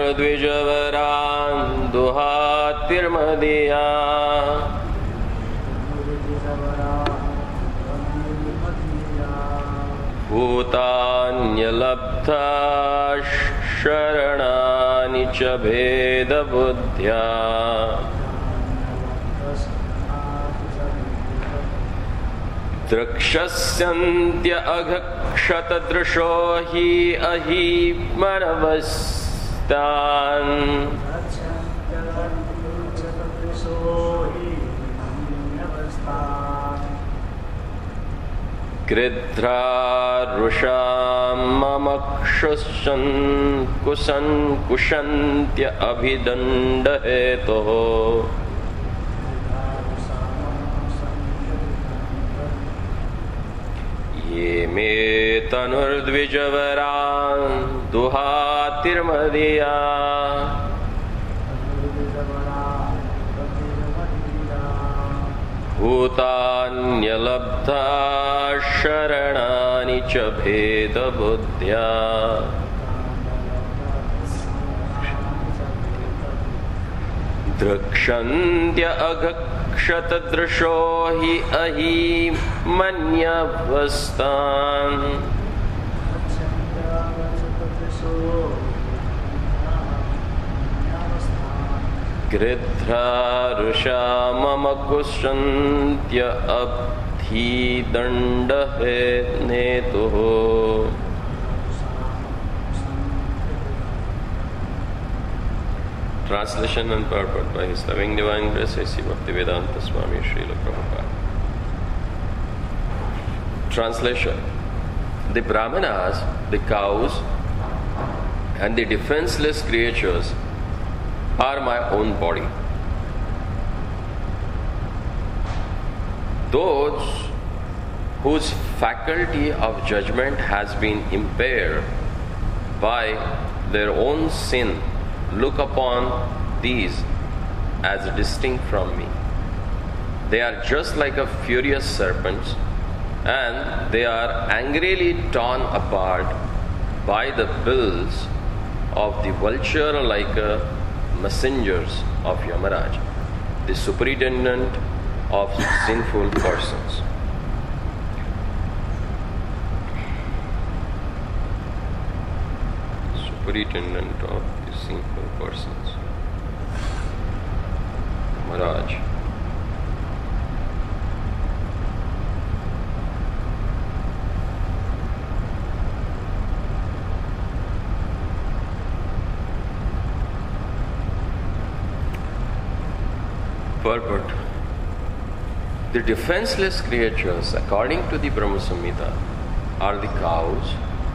धनुर्द्विजवरान् दुहातिर्मदीया भूतान्यलब्धा शरणानि च भेदबुद्ध्या द्रक्ष्यन्त्य अघक्षतदृशो हि अहीमनवस्तान् कृध्रारुषां ममक्षुषन् कुशन्त्य अभिदण्डहेतोः ये मे तनुर्द्विजवरान् दुहातिर्मदीया भूतान्यलब्धा शरणानि च भेदबुद्ध्या द्रक्ष्यन्त्य अघक्षतदृशो हि अहीमन्यवस्तान् कृध्रारुषा मम कुशन्त्य अब्धिदण्डहेतुः Translation and purport by His Loving Divine Grace A.C. Bhaktivedanta Swami Srila Prabhupada. Translation. The Brahmanas, the cows, and the defenseless creatures are my own body. Those whose faculty of judgment has been impaired by their own sin look upon these as distinct from me. They are just like a furious serpent, and they are angrily torn apart by the bills of the vulture like messengers of Yamaraj, the superintendent of sinful persons. Superintendent of the sinful persons. Maharaj. Purport. The defenseless creatures, according to the Brahma Samhita, are the cows,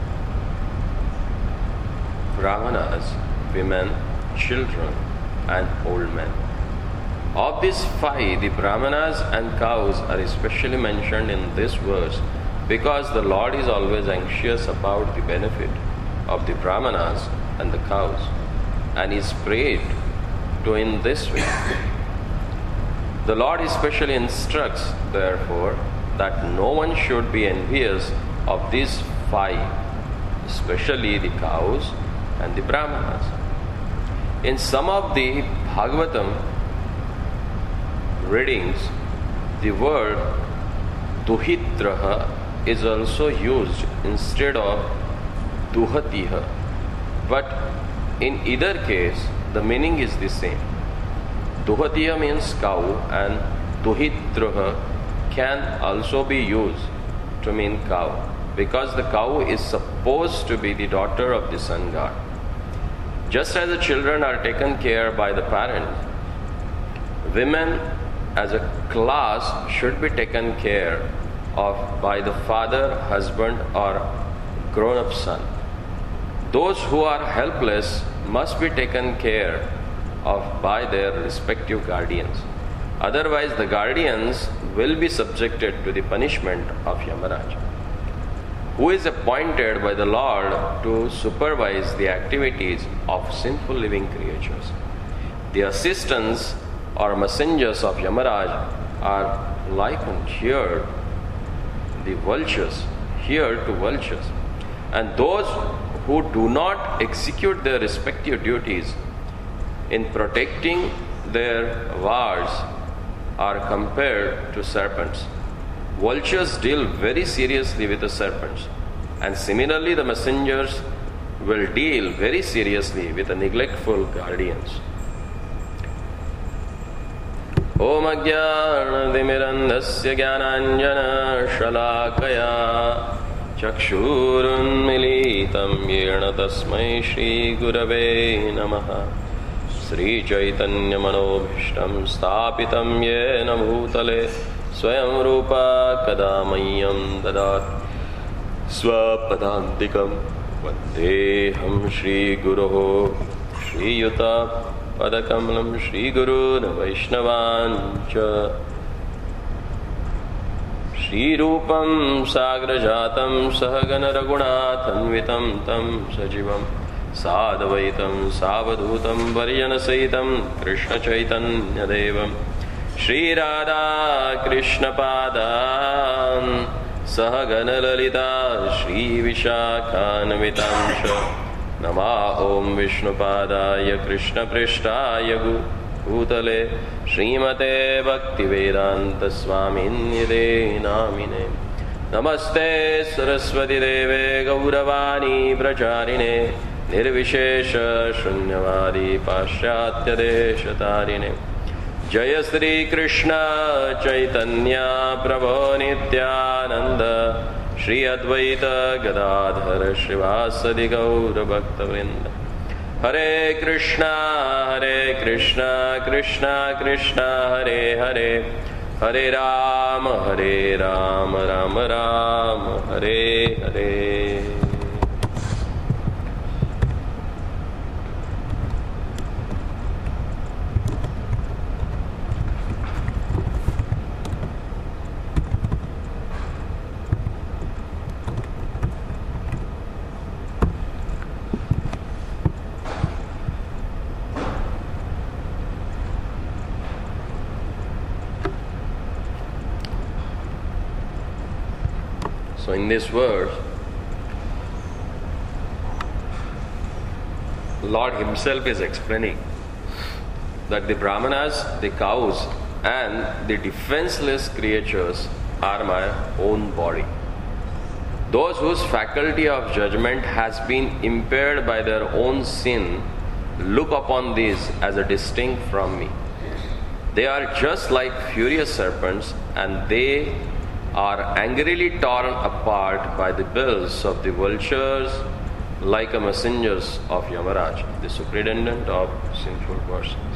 brahmanas, women, children, and old men. Of these five, the brahmanas and cows are especially mentioned in this verse because the Lord is always anxious about the benefit of the brahmanas and the cows, and is prayed to in this way. The Lord especially instructs, therefore, that no one should be envious of these five, especially the cows and the brahmanas. In some of the Bhagavatam readings, the word duhitraha is also used instead of duhatiha, but in either case the meaning is the same. Duhatiya means cow, and duhitraha can also be used to mean cow, because the cow is supposed to be the daughter of the sun god. Just as the children are taken care by the parents, women as a class should be taken care of by the father, husband, or grown-up son. Those who are helpless must be taken care of by their respective guardians. Otherwise, the guardians will be subjected to the punishment of Yamaraj, who is appointed by the Lord to supervise the activities of sinful living creatures. The assistants or messengers of Yamaraj are likened here, the vultures, here to vultures. And those who do not execute their respective duties in protecting their wards are compared to serpents. Vultures deal very seriously with the serpents, and similarly the messengers will deal very seriously with the neglectful guardians. Om Ajnanatimirandhasya Jnananjana Shalakaya Chakshurunmilitam Yena Tasmai Shri Gurave Namaha Sri Chaitanya Manobhishtam Sthapitam Yena Bhutale Swayam Rupa Kadamayam Dadat Swapadantikam Vandeham Shri Guruho Shri Yuta Padakamalam Shri Guru Vaishnavancha Shri Rupam Sagrajatam Sahagana Raghunathanvitam Tam Sajivam Sadavaitam Savadhutam Varjana Sahitam Krishna Chaitanya Devam Shri Radha Krishna Padan Sahagana Lalita Shri Vishakhanamitamsha Nama Om Vishnupadaya Krishna Prishtaya Bhutale Srimate Bhaktivedanta Swaminide Namine Namaste Saraswati Deve Gauravani Pracharine Nirvishesha Shunyavadi Paschatya Deshatarine Jaya Sri Krishna Chaitanya Prabhu Nityananda Shri Advaita Gadadhara Srivasadi Gaura Bhakta Vrinda Hare Krishna Krishna Krishna Hare Hare Hare Rama Rama Rama Hare Hare. So in this verse, Lord Himself is explaining that the Brahmanas, the cows, and the defenseless creatures are my own body. Those whose faculty of judgment has been impaired by their own sin look upon these as a distinct from me. They are just like furious serpents, and they are angrily torn apart by the bills of the vultures like a messengers of Yamaraj, the superintendent of sinful persons.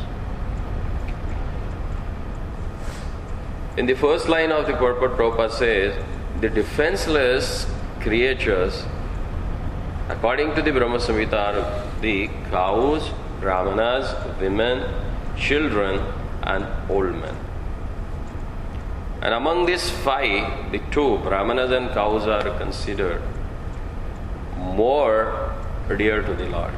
In the first line of the purport, Prabhupada says, the defenseless creatures, according to the Brahma Samhita, are the cows, brahmanas, women, children, and old men. And among these five, the two, brahmanas and cows, are considered more dear to the Lord.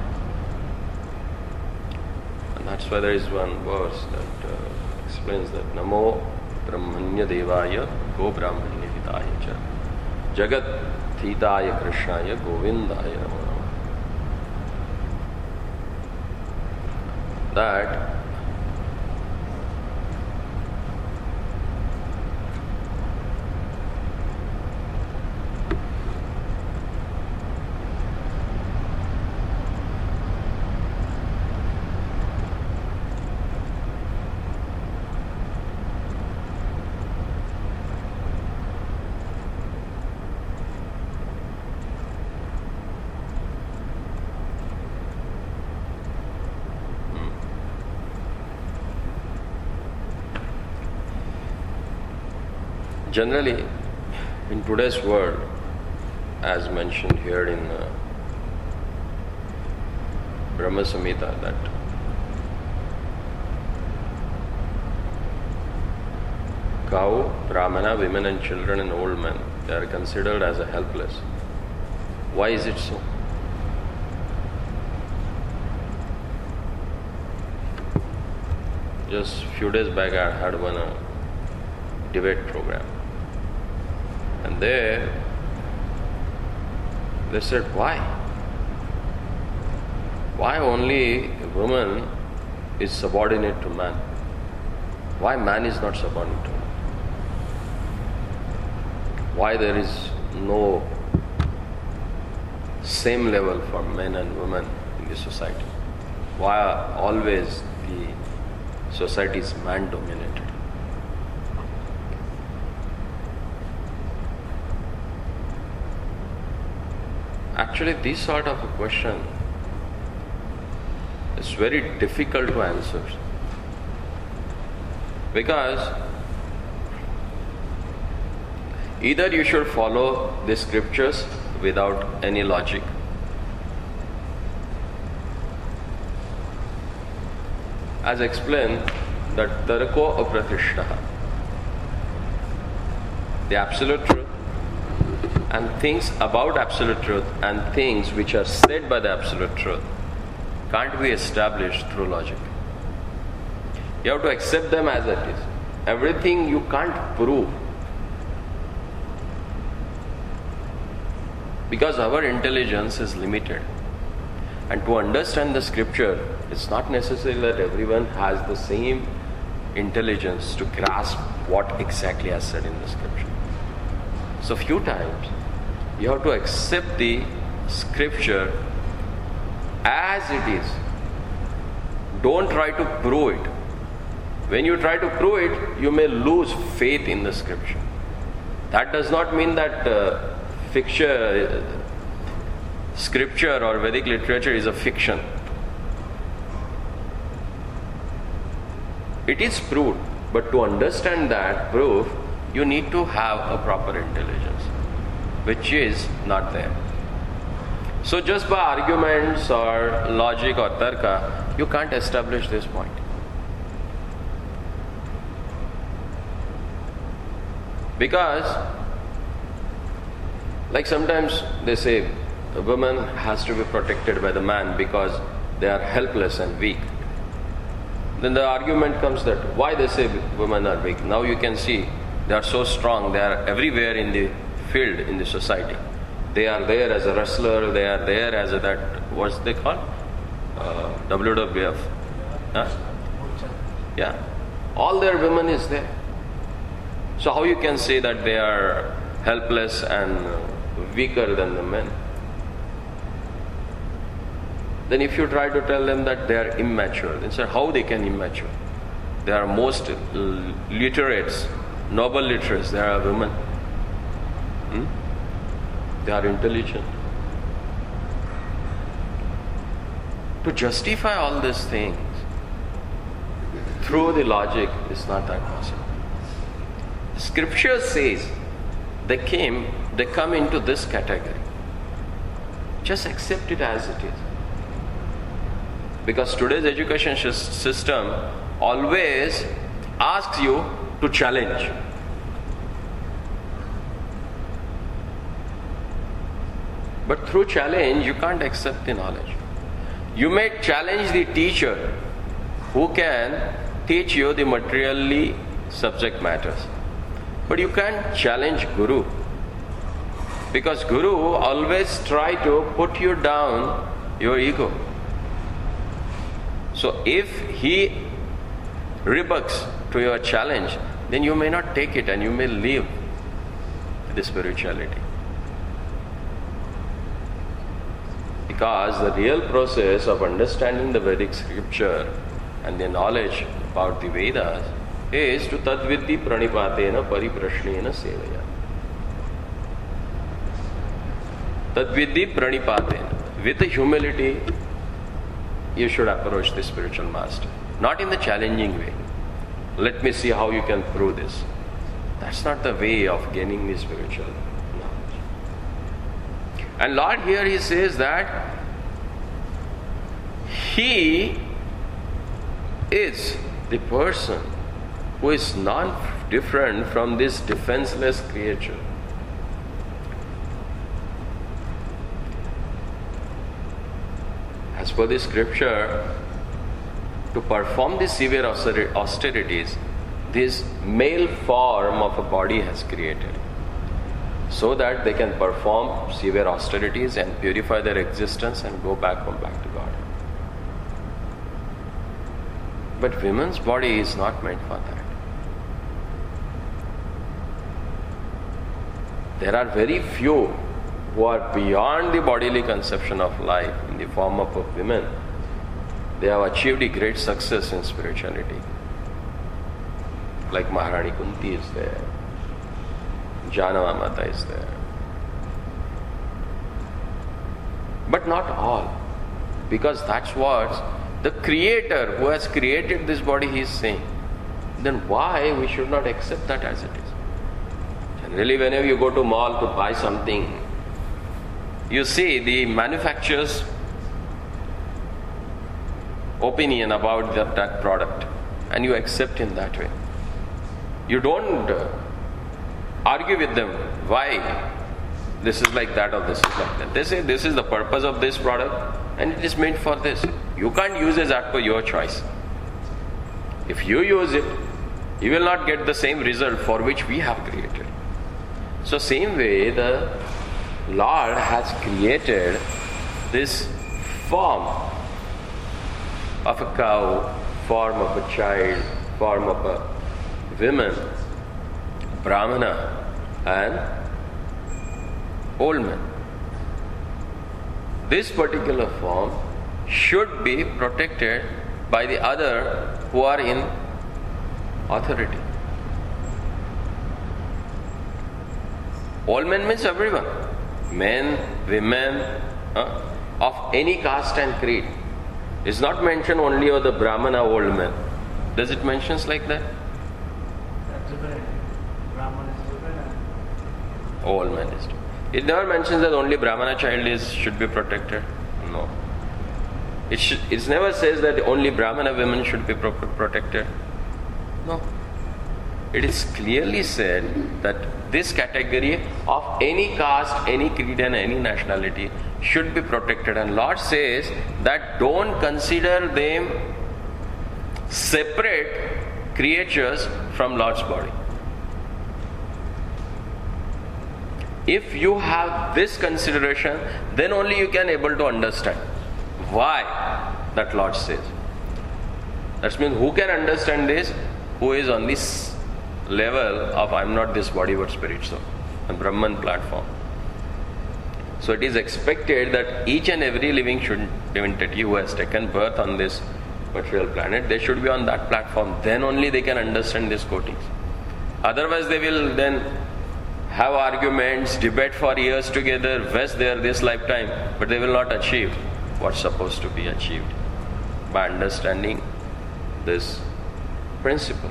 And that's why there is one verse that explains that Namo Brahmanya Devaya Go Brahmanya Hitaya Cha Jagat Thitaya Krishnaya Govindaya Namo Namah. That generally, in today's world, as mentioned here in Brahma Samhita, that cow, brahmana, women and children and old men, they are considered as a helpless. Why is it so? Just a few days back I had one debate program. And there, they said, why? Why only woman is subordinate to man? Why man is not subordinate to woman? Why there is no same level for men and women in the society? Why always the society is man dominated? Actually, this sort of a question is very difficult to answer, because either you should follow the scriptures without any logic, as explained, that tarko apratishtaha, the absolute truth and things about absolute truth and things which are said by the absolute truth can't be established through logic. You have to accept them as it is. Everything you can't prove, because our intelligence is limited. And to understand the scripture, it's not necessary that everyone has the same intelligence to grasp what exactly is said in the scripture. So few times you have to accept the scripture as it is. Don't try to prove it. When you try to prove it, you may lose faith in the scripture. That does not mean that scripture or Vedic literature is a fiction. It is proved, but to understand that proof, you need to have a proper intelligence, which is not there. So just by arguments or logic or tarka, you can't establish this point. Because, like sometimes they say, a woman has to be protected by the man because they are helpless and weak. Then the argument comes that why they say women are weak. Now you can see they are so strong, they are everywhere in the field, in the society. They are there as a wrestler, they are there as a that, what's they call? WWF. Huh? Yeah. All their women is there. So how you can say that they are helpless and weaker than the men? Then if you try to tell them that they are immature, then say how they can immature? They are most literates, noble literates, they are women. They are intelligent. To justify all these things through the logic is not that possible. Scripture says they come into this category. Just accept it as it is. Because today's education system always asks you to challenge. But through challenge, you can't accept the knowledge. You may challenge the teacher who can teach you the materially subject matters. But you can't challenge Guru. Because Guru always try to put you down your ego. So if he rebucks to your challenge, then you may not take it and you may leave the spirituality. Because the real process of understanding the Vedic scripture and the knowledge about the Vedas is to tadvidhi pranipatena pariprashnena sevaya. Tadvidhi pranipatena. With humility, you should approach the spiritual master. Not in the challenging way. Let me see how you can prove this. That's not the way of gaining the spiritual knowledge. And Lord here he says that he is the person who is not different from this defenseless creature. As per the scripture, to perform the severe austerities, this male form of a body has created, so that they can perform severe austerities and purify their existence and go back home, back to God. But women's body is not meant for that. There are very few who are beyond the bodily conception of life in the form of women. They have achieved a great success in spirituality. Like Maharani Kunti is there, Janava Mata is there. But not all. Because that's what the Creator who has created this body is saying. Then why we should not accept that as it is? Generally, whenever you go to mall to buy something, you see the manufacturer's opinion about that product and you accept in that way. You don't argue with them why this is like that or this is like that. They say this is the purpose of this product and it is made for this. You can't use it as per your choice. If you use it, you will not get the same result for which we have created. So same way the Lord has created this form of a cow, form of a child, form of a woman, Brahmana and old man. This particular form should be protected by the other who are in authority. All men means everyone. Men, women, of any caste and creed. It's not mentioned only of the Brahmana old men. Does it mentions like that? That's different. Brahman is different. All men is different. It never mentions that only Brahmana child should be protected. No. It never says that only Brahmana women should be protected. No. It is clearly said that this category of any caste, any creed and any nationality should be protected. And Lord says that don't consider them separate creatures from Lord's body. If you have this consideration, then only you can able to understand why that Lord says. That means who can understand this? Who is on this level of I am not this body but spirit soul, on Brahman platform. So it is expected that each and every living entity who has taken birth on this material planet, they should be on that platform. Then only they can understand these quotings. Otherwise they will then have arguments, debate for years together, waste their this lifetime, but they will not achieve what's supposed to be achieved by understanding these principles.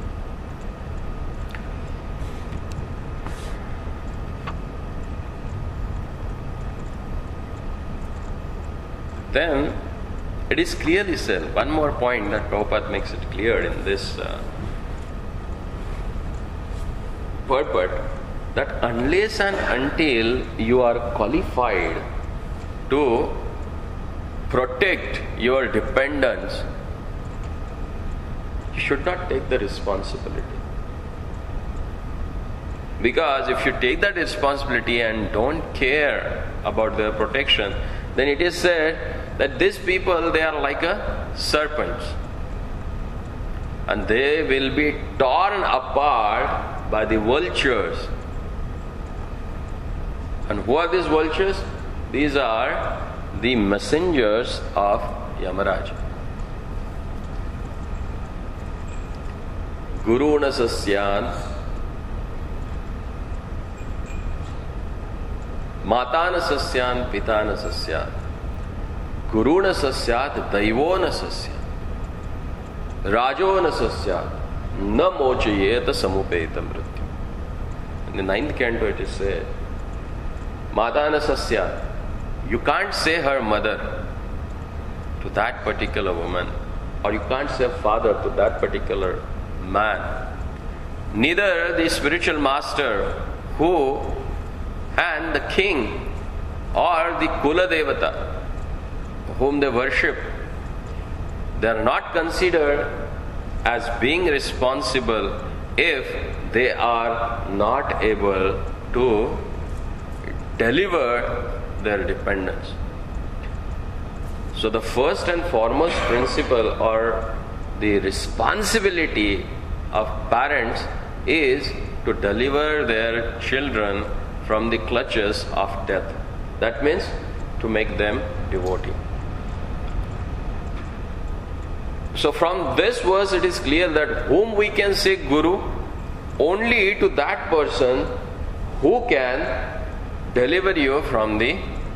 Then it is clearly said, one more point that Prabhupada makes it clear in this purport, that unless and until you are qualified to protect your dependents, you should not take the responsibility. Because if you take that responsibility and don't care about their protection, then it is said that these people, they are like a serpents. And they will be torn apart by the vultures. And who are these vultures? These are the messengers of Yamaraja. Guruna Sasyan, Matana Sasyan, Pitana Sasyan, Guruna Sasyat, Daivona Sasyan, Rajona Sasyat, Na Mochayeta Samupeta Mrityu. In the 9th canto it is said, Matana Sasyat, you can't say her mother to that particular woman, or you can't say father to that particular man. Neither the spiritual master who and the king or the Kula Devata whom they worship, they are not considered as being responsible if they are not able to deliver their dependence. So the first and foremost principle or the responsibility of parents is to deliver their children from the clutches of death. That means to make them devotee. So from this verse it is clear that whom we can say Guru, only to that person who can deliver you from the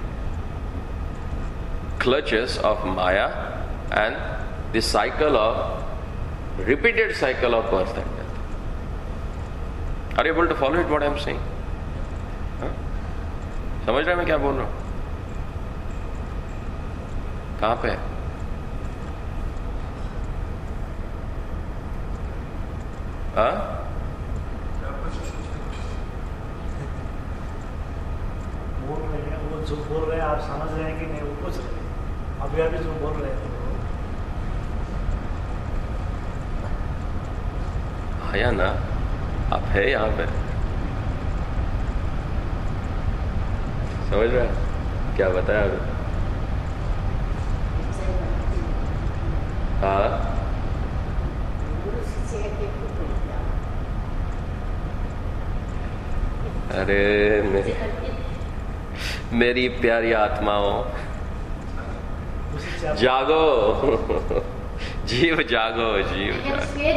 clutches of Maya and the cycle of repeated cycle of birth and death. Are you able to follow it what I am saying? समझ रहे हैं मैं क्या बोल रहा हूं? कहां पे? बोल रहे हैं, वो जो बोल रहे हैं आप समझ रहे हैं कि नहीं, वो पूछ रहे हैं। अभी अभी जो बोल रहे हैं आया ना, आप है यहाँ पे, समझ रहे हैं क्या बताया अभी? हाँ, अरे मेरी प्यारी आत्माओं, जागो, जीव जागो, जीव जागो।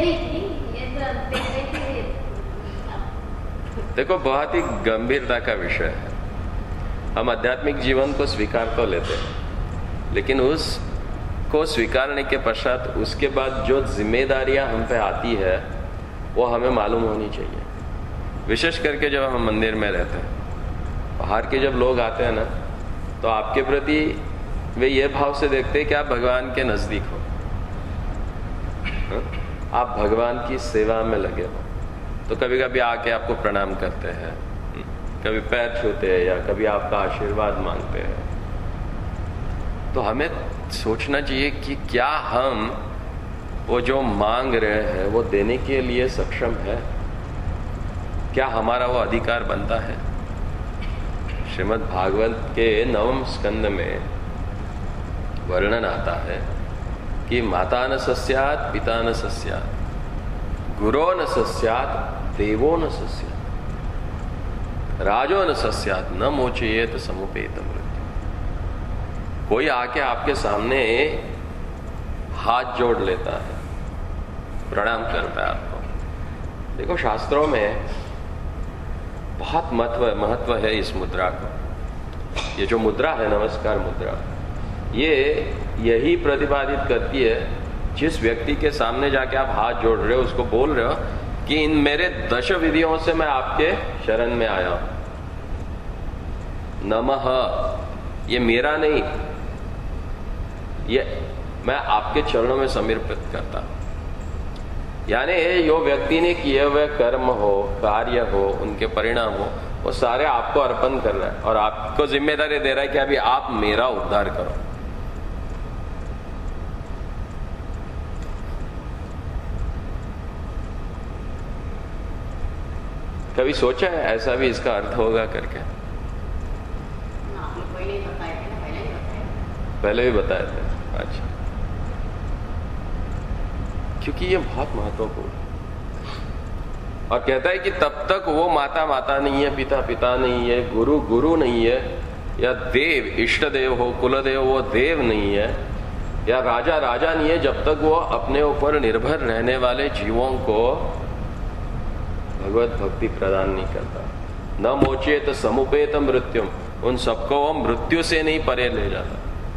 देखो, बहुत ही गंभीरता का विषय है। हम आध्यात्मिक जीवन को स्वीकार तो लेते हैं, लेकिन उसको स्वीकारने के पश्चात उसके बाद जो जिम्मेदारियां हम पे आती है वो हमें मालूम होनी चाहिए। विशेष करके जब हम मंदिर में रहते हैं, बाहर के जब लोग आते हैं ना, तो आपके प्रति वे ये भाव से देखते हैं कि आप भगवान के नजदीक हो, आप भगवान की सेवा में लगे हो। तो कभी कभी आके आपको प्रणाम करते हैं, कभी पैर छूते हैं या कभी आपका आशीर्वाद मांगते हैं। तो हमें सोचना चाहिए कि क्या हम वो जो मांग रहे हैं वो देने के लिए सक्षम है? क्या हमारा वो अधिकार बनता है? श्रीमद् भागवत के 9वें स्कंद में वर्णन आता है कि माता न सस्यात्, पिता न सस्यात्, गुरो न सस्यात्, देवो न सस्यात्, राजो न सस्यात्, न मोचयेत समुपेत मृत्यु। कोई आके आपके सामने हाथ जोड़ लेता है, प्रणाम करता है आपको। देखो, शास्त्रों में बहुत महत्व है इस मुद्रा को। ये जो मुद्रा है, नमस्कार मुद्रा, ये यही प्रतिपादित करती है, जिस व्यक्ति के सामने जाके आप हाथ जोड़ रहे हो, उसको बोल रहे हो कि इन मेरे 10 विधियों से मैं आपके शरण में आया हूं। नमः, ये मेरा नहीं, ये मैं आपके चरणों में समर्पित करता हूं। यानी जो व्यक्ति ने किए हुए कर्म हो, कार्य हो, उनके परिणाम हो, वो सारे आपको अर्पण कर रहा है और आपको जिम्मेदारी दे रहा है कि अभी आप मेरा उद्धार करो। कभी सोचा है ऐसा भी इसका अर्थ होगा करके? पहले भी बताए थे। अच्छा, क्योंकि ये बहुत महत्वपूर्ण है। और कहता है कि तब तक वो माता माता नहीं है, पिता पिता नहीं है, गुरु गुरु नहीं है, या देव इष्ट देव हो, कुल देव वो देव नहीं है, या राजा राजा नहीं है, जब तक वो अपने ऊपर निर्भर रहने वाले जीवों को भगवत भक्ति प्रदान नहीं करता। न मोचेत समुपेत मृत्युम, उन सबको वो मृत्यु से नहीं परे ले जाता।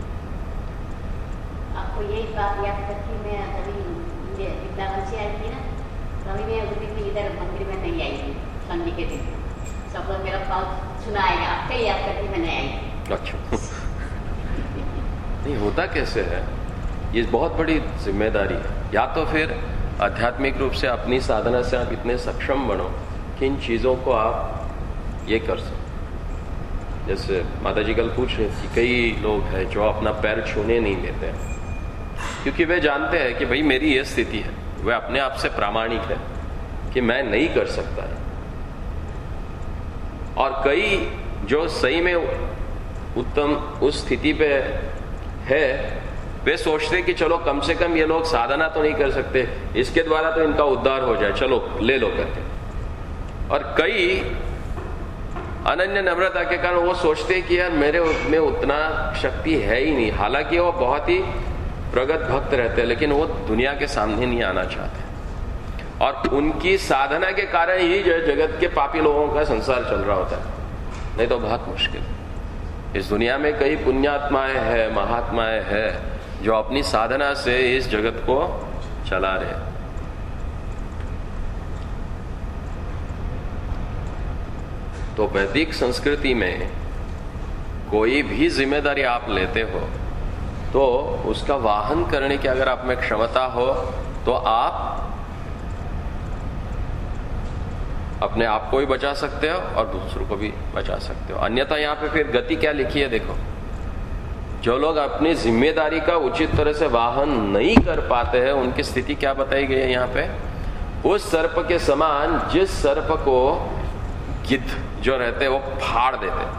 आपको यही बात याद करके मैं अभी वृंदावन से आई थी ना, कभी मैं उस दिन इधर मंदिर में नहीं आई थी, संडे के दिन। सब लोग मेरा बात सुनाएगा, आपके याद करके मैं नहीं आई। अच्छा, नहीं होता कैसे है? ये बहुत बड़ी जिम्मेदारी है। या तो फिर आध्यात्मिक रूप से अपनी साधना से आप इतने सक्षम बनो कि इन चीजों को आप ये कर सको। जैसे माता जी कल पूछ रहे कि कई लोग हैं जो अपना पैर छूने नहीं देते हैं, क्योंकि वे जानते हैं कि भाई मेरी ये स्थिति है, वे अपने आप से प्रामाणिक है कि मैं नहीं कर सकता है। और कई जो सही में उत्तम उस स्थिति पे है, वे सोचते कि चलो कम से कम ये लोग साधना तो नहीं कर सकते, इसके द्वारा तो इनका उद्धार हो जाए, चलो ले लो करके। और कई अनन्य नम्रता के कारण वो सोचते हैं कि यार मेरे में उतना शक्ति है ही नहीं, हालांकि वो बहुत ही प्रगत भक्त रहते हैं, लेकिन वो दुनिया के सामने नहीं आना चाहते। और उनकी साधना के कारण ही जो जगत के पापी लोगों का संसार चल रहा होता है, नहीं तो बहुत मुश्किल। इस दुनिया में कई पुण्यात्माएं हैं, महात्माएं हैं जो अपनी साधना से इस जगत को चला रहे हैं। तो वैदिक संस्कृति में कोई भी जिम्मेदारी आप लेते हो तो उसका वाहन करने की अगर आप में क्षमता हो तो आप अपने आप को भी बचा सकते हो और दूसरों को भी बचा सकते हो। अन्यथा यहां पे फिर गति क्या लिखी है देखो, जो लोग अपनी जिम्मेदारी का उचित तरह से वाहन नहीं कर पाते हैं उनकी स्थिति क्या बताई गई है यहाँ पे, उस सर्प के समान जिस सर्प को गिद्ध जो रहते वो फाड़ देते।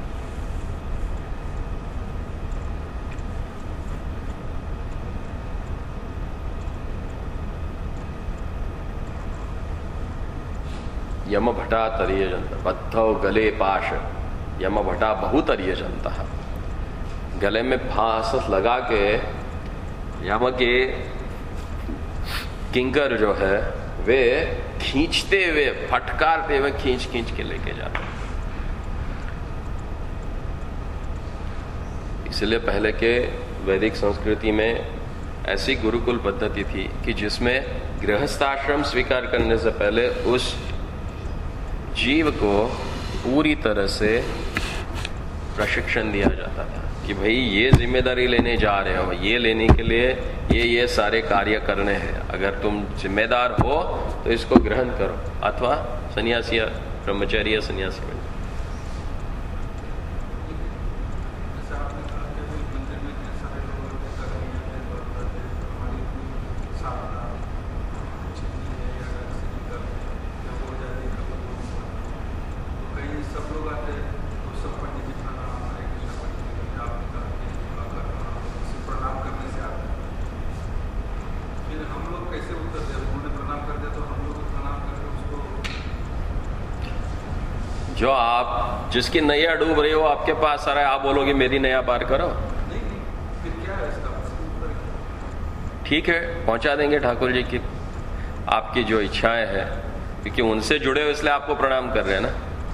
यम भटा तरीय जनता बद्धव गले पाश, यम भटा बहुतरीय जनता। गले में फांस लगा के यम के किंकर जो है वे खींचते हुए, फटकारते हुए खींच खींच के लेके जाते। इसलिए पहले के वैदिक संस्कृति में ऐसी गुरुकुल पद्धति थी कि जिसमें गृहस्थाश्रम स्वीकार करने से पहले उस जीव को पूरी तरह से प्रशिक्षण दिया जाता था कि भाई ये जिम्मेदारी लेने जा रहे हो, ये लेने के लिए ये सारे कार्य करने हैं, अगर तुम जिम्मेदार हो तो इसको ग्रहण करो, अथवा सन्यासी या ब्रह्मचारी या सन्यासी बन। जो आप जिसकी नैया डूब रही हो आपके पास आ रहा है, आप बोलोगे मेरी नैया पार करो, फिर क्या है इसका? ठीक है पहुंचा देंगे ठाकुर जी की आपकी जो इच्छाएं हैं, क्योंकि उनसे जुड़े हो इसलिए आपको प्रणाम कर रहे हैं ना।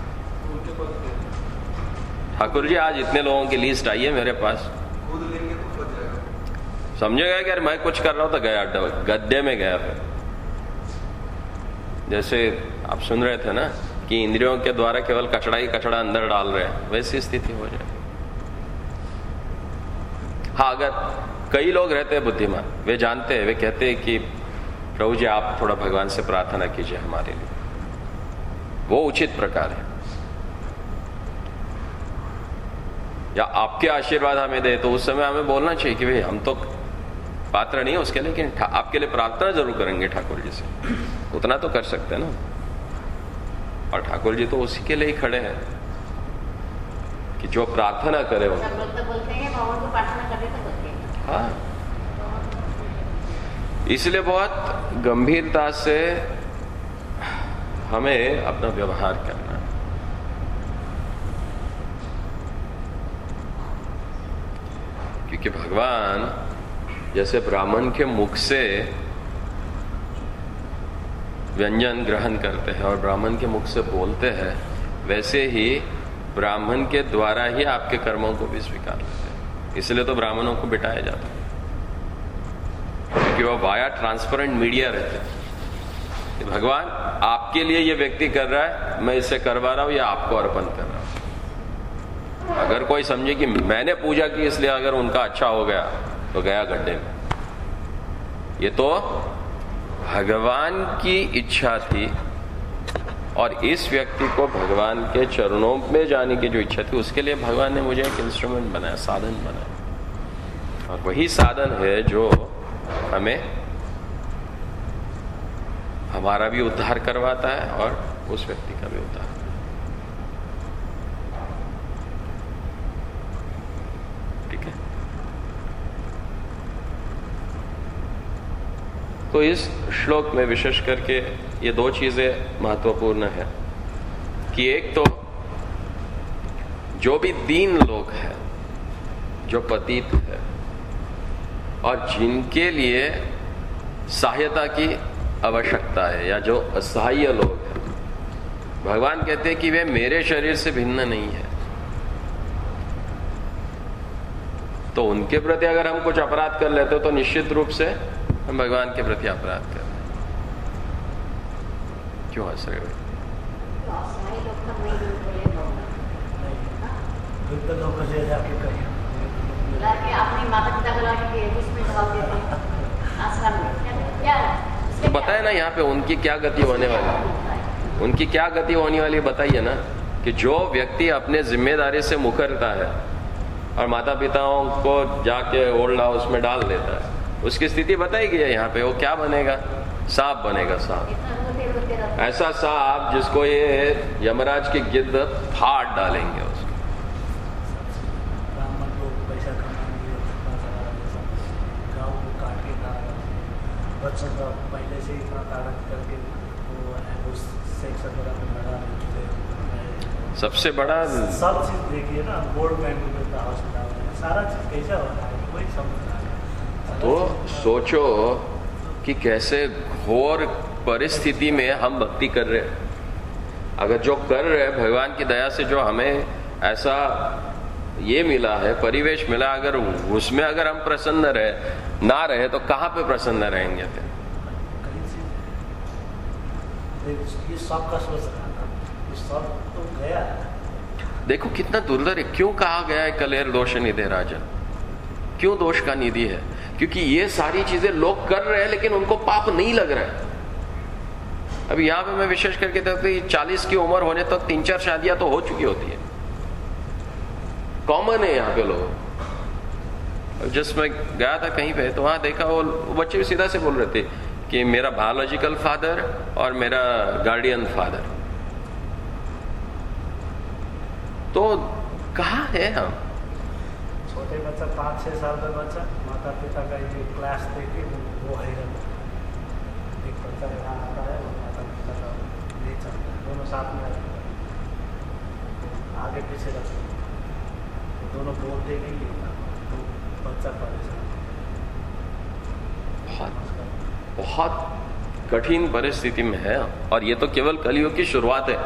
ठाकुर जी आज इतने लोगों की लिस्ट आई है मेरे पास, खुद लेंगे तो बच जाएगा। समझेगा कि यार मैं कुछ कर रहा हूं तो गया गड्ढे में गया। फिर जैसे आप सुन रहे थे ना कि इंद्रियों के द्वारा केवल कचड़ा ही कचड़ा अंदर डाल रहे हैं, वैसी स्थिति हो जाए। हाँ, अगर कई लोग रहते हैं बुद्धिमान, वे जानते हैं, वे कहते हैं कि प्रभु जी आप थोड़ा भगवान से प्रार्थना कीजिए हमारे लिए, वो उचित प्रकार है, या आपके आशीर्वाद हमें दे, तो उस समय हमें बोलना चाहिए कि भाई हम तो पात्र नहीं है उसके लिए, लेकिन आपके लिए प्रार्थना जरूर करेंगे ठाकुर जी से, उतना तो कर सकते हैं ना। और ठाकुर जी तो उसी के लिए ही खड़े हैं कि जो प्रार्थना करे वो। सब लोग तो बोलते हैं भगवान को प्रार्थना करते तो बोलते हैं। हाँ, इसलिए बहुत गंभीरता से हमें अपना व्यवहार करना है। क्योंकि भगवान जैसे ब्राह्मण के मुख से व्यंजन ग्रहण करते हैं और ब्राह्मण के मुख से बोलते हैं, वैसे ही ब्राह्मण के द्वारा ही आपके कर्मों को भी स्वीकार लेते हैं। इसलिए तो ब्राह्मणों को बिठाया जाता है, क्योंकि वह वाया ट्रांसपेरेंट मीडिया रहते हैं कि भगवान आपके लिए ये व्यक्ति कर रहा है, मैं इसे करवा रहा हूं या आपको अर्पण कर रहा हूं। अगर कोई समझे कि मैंने पूजा की इसलिए अगर उनका अच्छा हो गया तो गया गड्ढे में। ये तो भगवान की इच्छा थी और इस व्यक्ति को भगवान के चरणों में जाने की जो इच्छा थी, उसके लिए भगवान ने मुझे एक इंस्ट्रूमेंट बनाया, साधन बनाया। और वही साधन है जो हमें हमारा भी उद्धार करवाता है और उस व्यक्ति का भी उद्धार। ठीक है। तो इस श्लोक में विशेष करके ये दो चीजें महत्वपूर्ण है कि एक तो जो भी दीन लोग हैं, जो पतित है और जिनके लिए सहायता की आवश्यकता है या जो असहाय लोग हैं, भगवान कहते हैं कि वे मेरे शरीर से भिन्न नहीं है। तो उनके प्रति अगर हम कुछ अपराध कर लेते हो तो निश्चित रूप से हम भगवान के प्रति अपराध कर रहे हैं। क्यों हंस रहे हो? अपने माता पिता तो बताए ना यहाँ पे उनकी क्या गति होने वाली, उनकी क्या गति होने वाली बताइए ना। कि जो व्यक्ति अपने जिम्मेदारी से मुकरता है और माता पिताओं को जाके ओल्ड हाउस में डाल देता है, उसकी स्थिति बताई गई है यहाँ पे। वो क्या बनेगा? सांप बनेगा, सांप। ऐसा सांप जिसको ये यमराज की गिद्ध फाड़ डालेंगे उसको। बच्चों का पहले से इतना ताकत करके वो सेक्स वगैरह में लगा देते। सबसे बड़ा सब चीज देखिए ना, बोर्ड बैंक मिलता हॉस्पिटल में, सारा चीज कैसा हो रहा है कोई समझ रहा है। तो सोचो कि कैसे घोर परिस्थिति में हम भक्ति कर रहे हैं। अगर जो कर रहे हैं भगवान की दया से, जो हमें ऐसा ये मिला है, परिवेश मिला, अगर उसमें अगर हम प्रसन्न रहे ना रहे तो कहाँ पे प्रसन्न रहेंगे फिर? ये सब का सोच रहा था, ये सब तो गया। देखो कितना दुर्लभ है। क्यों कहा गया है कलेर दोष निधि राजन? क्यों दोष का निधि है? क्योंकि ये सारी चीजें लोग कर रहे हैं लेकिन उनको पाप नहीं लग रहा है। अभी यहाँ पे मैं विशेष करके देखता हूँ 40 की उम्र होने तक 3-4 शादियां तो हो चुकी होती है, कॉमन है यहाँ पे लोग। जिसमें गया था कहीं पे तो वहां देखा वो बच्चे भी सीधा से बोल रहे थे कि मेरा बायोलॉजिकल फादर और मेरा गार्डियन फादर। तो कहाँ है हम? छोटे बच्चा 5-6 साल का बच्चा माता पिता का ये क्लास देखे वो है। एक बच्चा यहाँ आता है और माता पिता का नहीं चलता है, दोनों साथ में आगे पीछे रखते हैं, दोनों बोलते नहीं है, तो बच्चा परेशान। बहुत कठिन परिस्थिति में है और ये तो केवल कलियुग की शुरुआत है।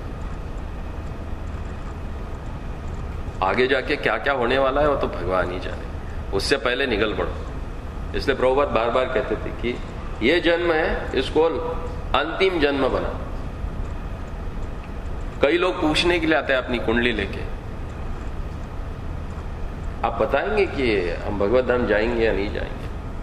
आगे जाके क्या क्या होने वाला है वो तो भगवान ही जाने, उससे पहले निकल पड़ो। इसलिए प्रभुपाद बार बार कहते थे कि ये जन्म है, इसको अंतिम जन्म बना। कई लोग पूछने के लिए आते हैं अपनी कुंडली लेके, आप बताएंगे कि हम भगवत धाम जाएंगे या नहीं जाएंगे?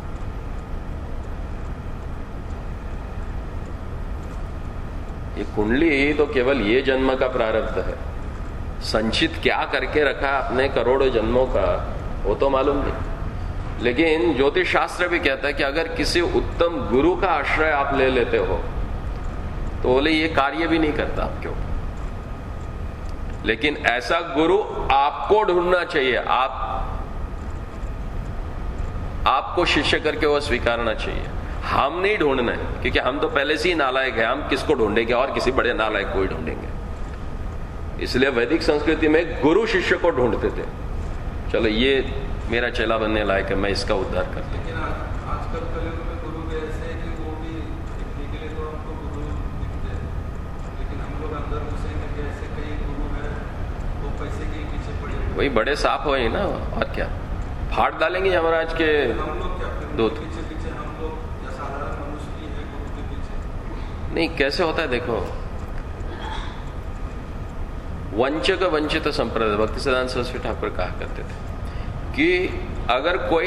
ये कुंडली तो केवल ये जन्म का प्रारब्ध है, संचित क्या करके रखा अपने करोड़ों जन्मों का वो तो मालूम नहीं। लेकिन ज्योतिष शास्त्र भी कहता है कि अगर किसी उत्तम गुरु का आश्रय आप ले लेते हो तो बोले ये कार्य भी नहीं करता आपके ऊपर। लेकिन ऐसा गुरु आपको ढूंढना चाहिए, आपको शिष्य करके वो स्वीकारना चाहिए। हम नहीं ढूंढना है, क्योंकि हम तो पहले से ही नालायक है। हम किसको ढूंढेंगे? और किसी बड़े नालायक को ही ढूंढेंगे। इसलिए वैदिक संस्कृति में गुरु शिष्य को ढूंढते थे। चलो ये मेरा चेला बनने लायक है, मैं इसका उद्धार करता हूं। लेकिन आजकल कलयुग में गुरु भी ऐसे है कि वो भी दिखने के लिए तो हमको गुरु दिखते हैं, लेकिन हम लोग अंदर घुसेंगे कि ऐसे कई गुरु है वो पैसे के पीछे पड़े, वही बड़े साफ हो ना, और क्या फाड़ डालेंगे यमराज के हम लोग क्या दूत। पीछे पीछे हम लोग या साधारण मनुष्य ही है गुरु के पीछे। नहीं, कैसे होता है देखो, वंचक वंचित संप्रदाय भक्ति सिद्धांत सरस्वती ठाकुर कहा करते थे कि अगर कोई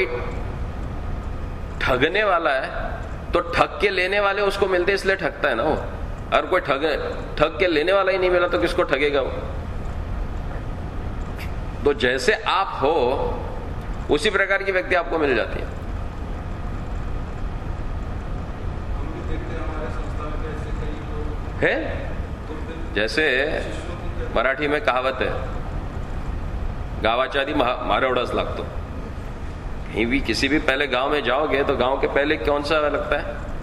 ठगने वाला है तो ठग के लेने वाले उसको मिलते इसलिए ठगता है ना वो। अगर कोई ठग के लेने वाला ही नहीं मिला तो किसको ठगेगा वो? तो जैसे आप हो उसी प्रकार की व्यक्ति आपको मिल जाती है। हम भी देखते हैं हमारे संस्था में ऐसे कई लोग है। जैसे मराठी में कहावत है, गावाच्या आधी मारवडाच लागतो। कहीं भी किसी भी पहले गांव में जाओगे तो गांव के पहले कौन सा लगता है?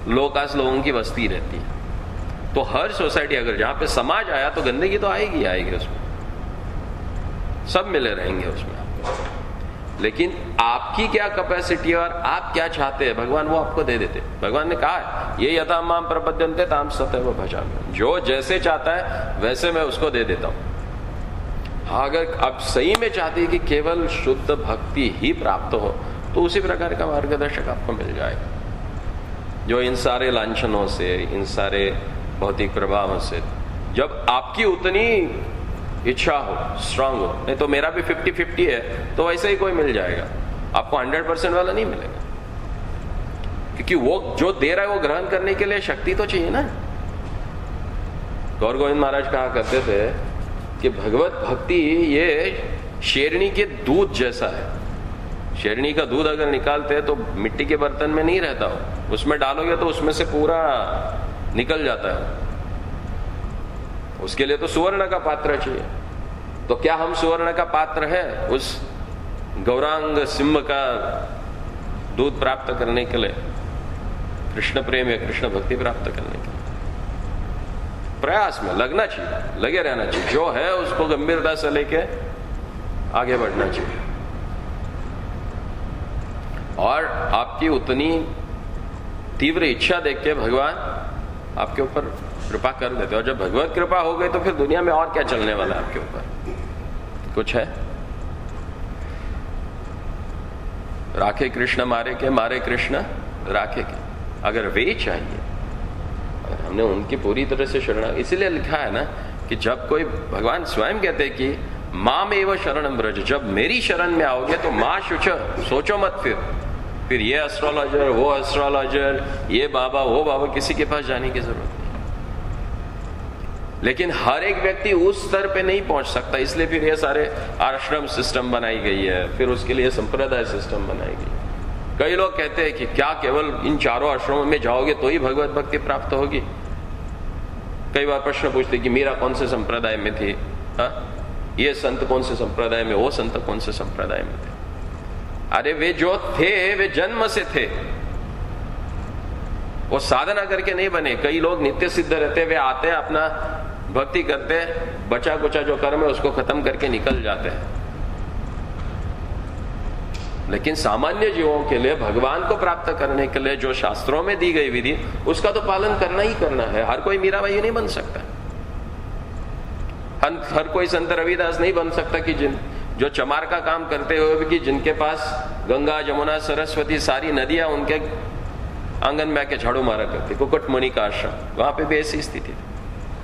लो कास्ट लोगों की बस्ती रहती है। तो हर सोसाइटी अगर जहां पे समाज आया तो गंदगी तो आएगी उसमें, सब मिले रहेंगे उसमें आपको। लेकिन आपकी क्या कैपेसिटी है और आप क्या चाहते हैं, भगवान वो आपको दे देते। भगवान ने कहा है ये यथा माम प्रपद्यन्ते ताम सतैव भजामि, जो जैसे चाहता है वैसे मैं उसको दे देता हूं। अगर आप सही में चाहते हैं कि केवल शुद्ध भक्ति ही प्राप्त हो तो उसी प्रकार का मार्गदर्शक आपको मिल जाएगा, जो इन सारे लांछनों से, इन सारे भौतिक प्रभावों से, जब आपकी उतनी इच्छा हो, स्ट्रांग हो। नहीं तो मेरा भी 50-50 है तो वैसे ही कोई मिल जाएगा, आपको 100% वाला नहीं मिलेगा, क्योंकि वो जो दे रहा है वो ग्रहण करने के लिए शक्ति तो चाहिए ना। गौर गोविंद महाराज कहा करते थे कि भगवत भक्ति ये शेरनी के दूध जैसा है। शेरनी का दूध अगर निकालते हैं तो मिट्टी के बर्तन में नहीं रहता हो, उसमें डालोगे तो उसमें से पूरा निकल जाता है। उसके लिए तो सुवर्ण का पात्र चाहिए। तो क्या हम सुवर्ण का पात्र है उस गौरांग सिंह का दूध प्राप्त करने के लिए, कृष्ण प्रेम या कृष्ण भक्ति प्राप्त करने के लिए? प्रयास में लगना चाहिए, लगे रहना चाहिए, जो है उसको गंभीरता से लेके आगे बढ़ना चाहिए। और आपकी उतनी तीव्र इच्छा देख के भगवान आपके ऊपर कृपा कर देते। और जब भगवत कृपा हो गई तो फिर दुनिया में और क्या चलने वाला है आपके ऊपर? कुछ है? राखे कृष्ण मारे के, मारे कृष्ण राखे के। अगर वे चाहिए, अगर हमने उनकी पूरी तरह से शरण, इसीलिए लिखा है ना कि जब कोई, भगवान स्वयं कहते हैं कि माम एव शरणम ब्रज, जब मेरी शरण में आओगे तो मां शुच, सोचो मत फिर ये एस्ट्रोलॉजर, वो एस्ट्रोलॉजर, ये बाबा, वो बाबा, किसी के पास जाने की जरूरत नहीं। लेकिन हर एक व्यक्ति उस स्तर पे नहीं पहुंच सकता, इसलिए फिर ये सारे आश्रम सिस्टम बनाई गई है, फिर उसके लिए संप्रदाय सिस्टम बनाई गई। कई लोग कहते हैं कि क्या केवल इन चारों आश्रमों में जाओगे तो ही भगवत भक्ति प्राप्त होगी? कई बार प्रश्न पूछते कि मीरा कौन से संप्रदाय में थी, ये संत कौन से संप्रदाय में, वो संत कौन से संप्रदाय में थे? अरे वे जो थे वे जन्म से थे, वो साधना करके नहीं बने। कई लोग नित्य सिद्ध रहते, वे आते हैं, अपना भक्ति करते हैं, बचा कुचा जो कर्म है उसको खत्म करके निकल जाते हैं। लेकिन सामान्य जीवों के लिए, भगवान को प्राप्त करने के लिए जो शास्त्रों में दी गई विधि, उसका तो पालन करना ही करना है। हर कोई मीराबाई नहीं बन सकता, हर कोई संत रविदास नहीं बन सकता कि जो चमार का काम करते हुए भी, कि जिनके पास गंगा, जमुना, सरस्वती सारी नदियां उनके आंगन में आके झाड़ू मारा करती। कुकुटमुनि का आश्रम, वहां पे भी ऐसी स्थिति थी।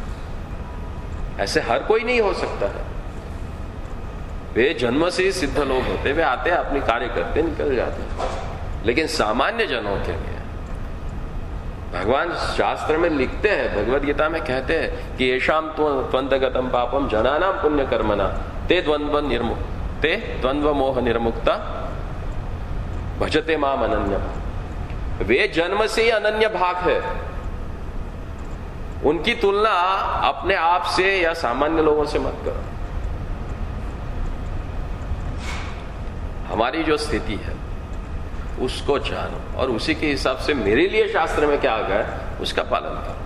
ऐसे हर कोई नहीं हो सकता है। वे जन्म से ही सिद्ध लोग होते, वे आते हैं, अपनी कार्य करते, निकल जाते हैं। लेकिन सामान्य जनों के लिए भगवान शास्त्र में लिखते हैं, भगवद गीता में कहते हैं कि येषाम त्वंतगतम पापम जनानां पुण्य कर्मणा ते द्वंद्व मोह निर्मुक्ता भजते माम अनन्य। वे जन्म से ही अनन्य भाग है। उनकी तुलना अपने आप से या सामान्य लोगों से मत करो। हमारी जो स्थिति है उसको जानो और उसी के हिसाब से मेरे लिए शास्त्र में क्या आ गया है उसका पालन करो।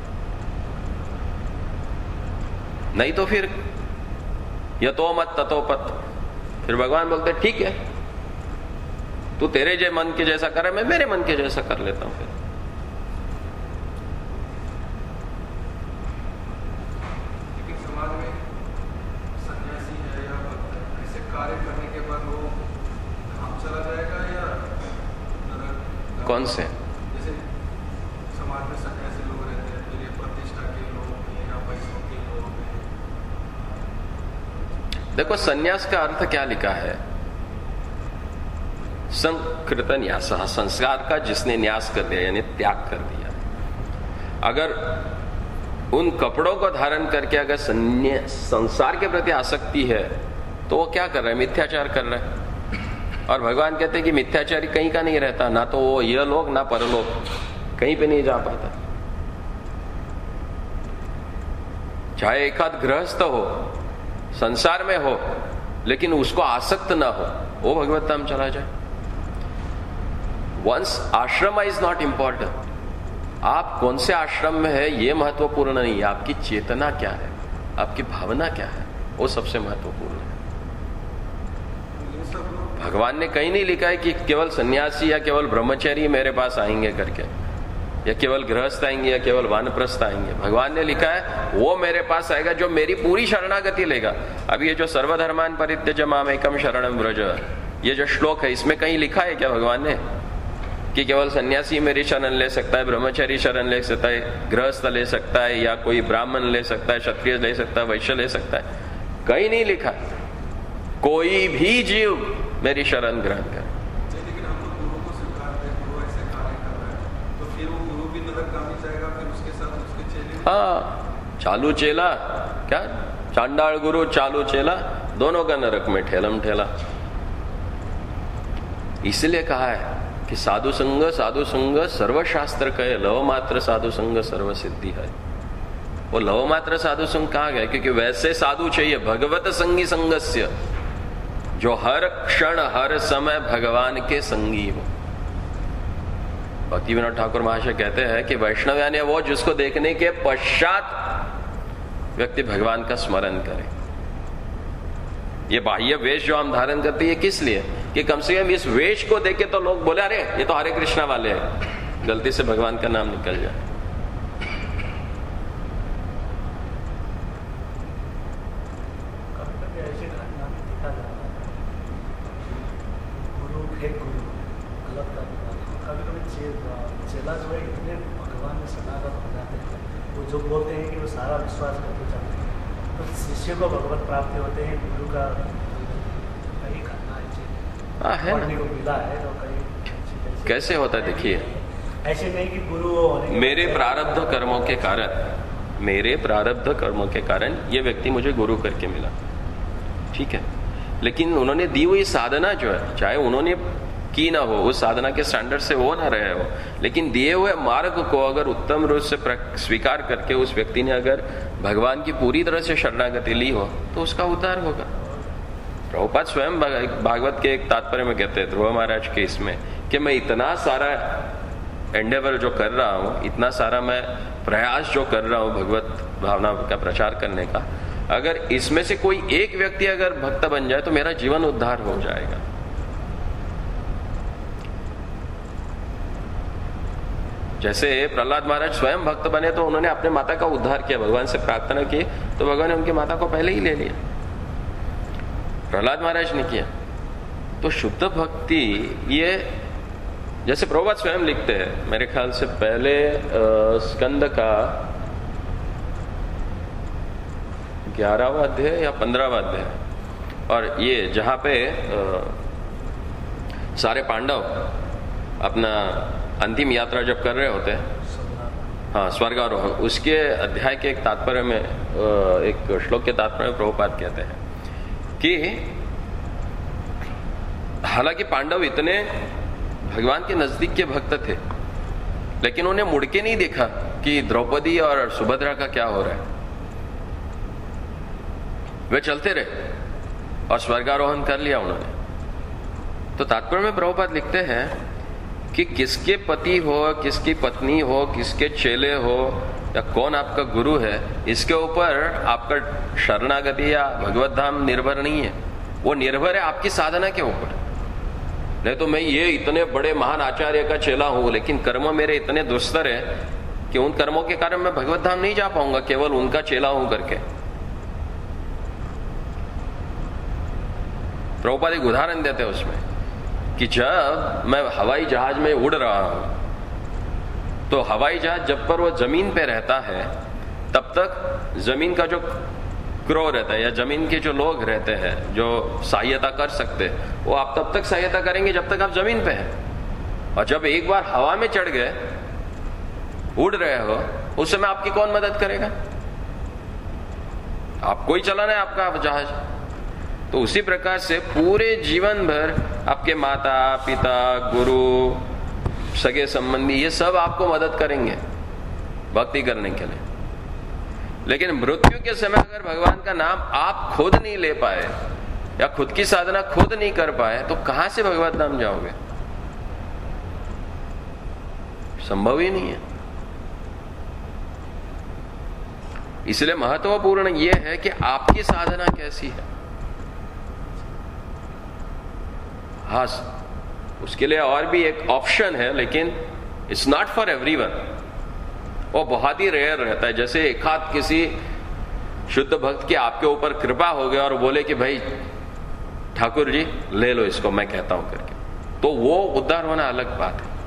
नहीं तो फिर यतो मत ततो पत। फिर भगवान बोलते ठीक है, तू तेरे जे मन के जैसा करे, मैं मेरे मन के जैसा कर लेता हूं। फिर लेकिन समाज में सन्यासी है या ऐसे कार्य करने के बाद वो धाम चला जाएगा या नरक? कौन से? जैसे समाज में सन्यासी लोग रहते हैं, फिर ये प्रतिष्ठा के लोग हैं या पैसों के लोग हैं। देखो, सन्यास का अर्थ क्या लिखा है? संकृत न्यास, संस्कार का जिसने न्यास कर दिया यानी त्याग कर दिया। अगर उन कपड़ों को धारण करके अगर संसार के प्रति आसक्ति है तो वो क्या कर रहा है? मिथ्याचार कर रहा है। और भगवान कहते हैं कि मिथ्याचारी कहीं का नहीं रहता, ना तो वो यह लोग ना परलोक, कहीं पे नहीं जा पाता। चाहे एक आध गृहस्थ हो, संसार में हो, लेकिन उसको आसक्त ना हो, वो भगवत धाम चला जाए। Once ashrama is not important, आप कौन से आश्रम में है ये महत्वपूर्ण नहीं है, आपकी चेतना क्या है, आपकी भावना क्या है, वो सबसे महत्वपूर्ण है। भगवान ने कहीं नहीं लिखा है कि केवल सन्यासी या केवल ब्रह्मचारी मेरे पास आएंगे करके, या केवल गृहस्थ आएंगे या केवल वानप्रस्थ आएंगे। भगवान ने लिखा है वो मेरे पास आएगा जो मेरी पूरी शरणागति लेगा। अब ये जो सर्वधर्मान परित्यज्य माम एकम शरणम व्रज, ये जो श्लोक है, इसमें कहीं लिखा है क्या भगवान ने कि केवल सन्यासी मेरी शरण ले सकता है, ब्रह्मचारी शरण ले सकता है, गृहस्थ ले सकता है, या कोई ब्राह्मण ले सकता है, क्षत्रिय ले सकता है, वैश्य ले सकता है? कहीं नहीं लिखा। कोई भी जीव मेरी शरण ग्रहण करे। लेकिन हम लोग गुरु को स्वीकारते हैं, गुरु ऐसे कार्य कर रहा है, तो फिर वो गुरु भी नरकगामी जाएगा, फिर उसके साथ उसके चेले। हाँ, चालू चेला क्या, चांडाल गुरु चालू चेला, दोनों का नरक में ठेलम ठेला। इसलिए कहा है कि साधु संग सर्वशास्त्र कहे, लव मात्र साधु संग सर्व सिद्धि है। वो लव मात्र साधु संग कहा गया क्योंकि वैसे साधु चाहिए भगवत संगी संगस्य, जो हर क्षण हर समय भगवान के संगी हो। भक्ति विनोद ठाकुर महाशय कहते हैं कि वैष्णव यानी वो जिसको देखने के पश्चात व्यक्ति भगवान का स्मरण करे। ये बाह्य वेश जो हम धारण करते हैं, किस लिए? कि कम से कम इस वेश को देखे तो लोग बोले अरे ये तो हरे कृष्णा वाले हैं, गलती से भगवान का नाम निकल जाए। कभी ऐसी घटना में देखा जाता है, गुरु फेक गुरु गलत करने वाले, कभी कभी चेला जो है इतने भगवान में शरणागत हो जाते हैं, वो जो बोलते हैं कि वो सारा विश्वास करते जाते हैं, तो शिष्य को भगवत प्राप्ति होते हैं। गुरु का कई घटना है ना, को मिला है तो कई कैसे होता है देखिए, ऐसे नहीं कि गुरु होने मेरे प्रारब्ध कर्मों के कारण, मेरे प्रारब्ध कर्मों के कारण ये व्यक्ति मुझे गुरु करके मिला, ठीक है, लेकिन उन्होंने दी हुई साधना जो है, चाहे उन्होंने की ना हो, उस साधना के स्टैंडर्ड से हो ना रहे हो, लेकिन दिए हुए मार्ग को अगर उत्तम रूप से स्वीकार करके उस व्यक्ति ने अगर भगवान की पूरी तरह से शरणागति ली हो तो उसका उद्धार होगा। प्रभुपाद स्वयं भागवत के एक तात्पर्य में कहते हैं ध्रुव महाराज के इसमें कि मैं इतना सारा एंडेवर जो कर रहा हूं, इतना सारा मैं प्रयास जो कर रहा हूं भगवत भावना का प्रचार करने का, अगर इसमें से कोई एक व्यक्ति अगर भक्त बन जाए तो मेरा जीवन उद्धार हो जाएगा। जैसे प्रहलाद महाराज स्वयं भक्त बने तो उन्होंने अपने माता का उद्धार किया, भगवान से प्रार्थना की तो भगवान ने उनकी माता को पहले ही ले लिया, प्रहलाद महाराज ने किया। तो शुद्ध भक्ति ये जैसे प्रभुपाद स्वयं लिखते हैं, मेरे ख्याल से पहले स्कंद का 11वां अध्याय या 15वां अध्याय, और ये जहां पे सारे पांडव अपना अंतिम यात्रा जब कर रहे होते हैं, हाँ, स्वर्गारोहण, उसके अध्याय के एक तात्पर्य में, एक श्लोक के तात्पर्य में प्रभुपाद कहते हैं कि हालांकि पांडव इतने भगवान के नजदीक के भक्त थे, लेकिन उन्हें मुड़ के नहीं देखा कि द्रौपदी और सुभद्रा का क्या हो रहा है। वे चलते रहे और स्वर्गारोहण कर लिया उन्होंने। तो तात्पर्य में प्रभुपाद लिखते हैं कि किसके पति हो, किसकी पत्नी हो, किसके चेले हो, या कौन आपका गुरु है, इसके ऊपर आपका शरणागति या भगवत धाम निर्भर नहीं है, वो निर्भर है आपकी साधना के ऊपर। नहीं तो मैं ये इतने बड़े महान आचार्य का चेला हूं, लेकिन कर्म मेरे इतने दुस्तर है कि उन कर्मों के कारण मैं भगवत धाम नहीं जा पाऊंगा केवल उनका चेला हूं करके। प्रभुपाद एक उदाहरण देते हैं उसमें कि जब मैं हवाई जहाज में उड़ रहा हूं तो हवाई जहाज जब पर वो जमीन पे रहता है तब तक जमीन का जो क्रो रहता है या जमीन के जो लोग रहते हैं जो सहायता कर सकते हैं, वो आप तब तक सहायता करेंगे जब तक आप जमीन पे हैं। और जब एक बार हवा में चढ़ गए, उड़ रहे हो, उस समय आपकी कौन मदद करेगा? आपको ही चलाना है आपका जहाज। तो उसी प्रकार से पूरे जीवन भर आपके माता पिता, गुरु, सगे संबंधी, ये सब आपको मदद करेंगे भक्ति करने के लिए। लेकिन मृत्यु के समय अगर भगवान का नाम आप खुद नहीं ले पाए या खुद की साधना खुद नहीं कर पाए तो कहां से भगवत नाम जाओगे? संभव ही नहीं है। इसलिए महत्वपूर्ण यह है कि आपकी साधना कैसी है। हाँ, उसके लिए और भी एक ऑप्शन है, लेकिन इट्स नॉट फॉर एवरीवन। वो बहुत ही रेयर रहता है। जैसे एक हाथ किसी शुद्ध भक्त की आपके ऊपर कृपा हो गया और बोले कि भाई ठाकुर जी ले लो इसको, मैं कहता हूं करके, तो वो उद्धार होना अलग बात है,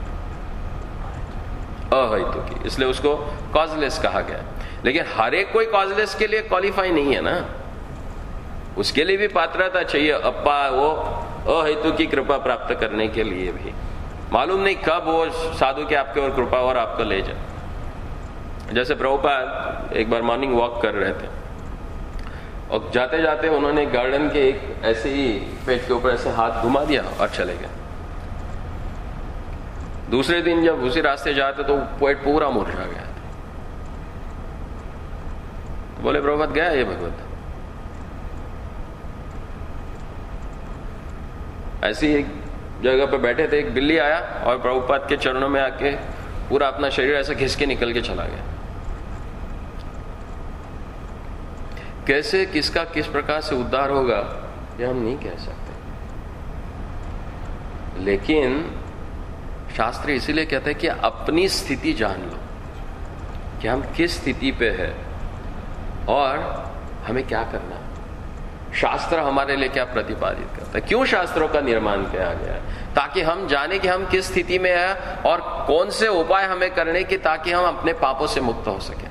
अहेतु की, इसलिए उसको कॉजलेस कहा गया। लेकिन हर एक कोई कॉजलेस के लिए क्वालिफाई नहीं है ना, उसके लिए भी पात्रता चाहिए अप्पा वो अहेतु की कृपा प्राप्त करने के लिए भी। मालूम नहीं कब वो साधु के आपके और कृपा और आपको ले जाए। जैसे प्रभुपाद एक बार मॉर्निंग वॉक कर रहे थे और जाते जाते उन्होंने गार्डन के एक ऐसे ही पेड़ के ऊपर ऐसे हाथ घुमा दिया और चले गए। दूसरे दिन जब उसी रास्ते जाते तो पेड़ पूरा मुरझा गया। तो बोले प्रभुपाद गया ये भगवत। ऐसी एक जगह पे बैठे थे, एक बिल्ली आया और प्रभुपाद के चरणों में आके पूरा अपना शरीर ऐसे घिस के निकल के चला गया। कैसे किसका किस प्रकार से उद्धार होगा ये हम नहीं कह सकते, लेकिन शास्त्र इसीलिए कहते हैं कि अपनी स्थिति जान लो कि हम किस स्थिति पे है और हमें क्या करना है। शास्त्र हमारे लिए क्या प्रतिपादित करता है, क्यों शास्त्रों का निर्माण किया गया है, ताकि हम जाने कि हम किस स्थिति में हैं और कौन से उपाय हमें करने की ताकि हम अपने पापों से मुक्त हो सके।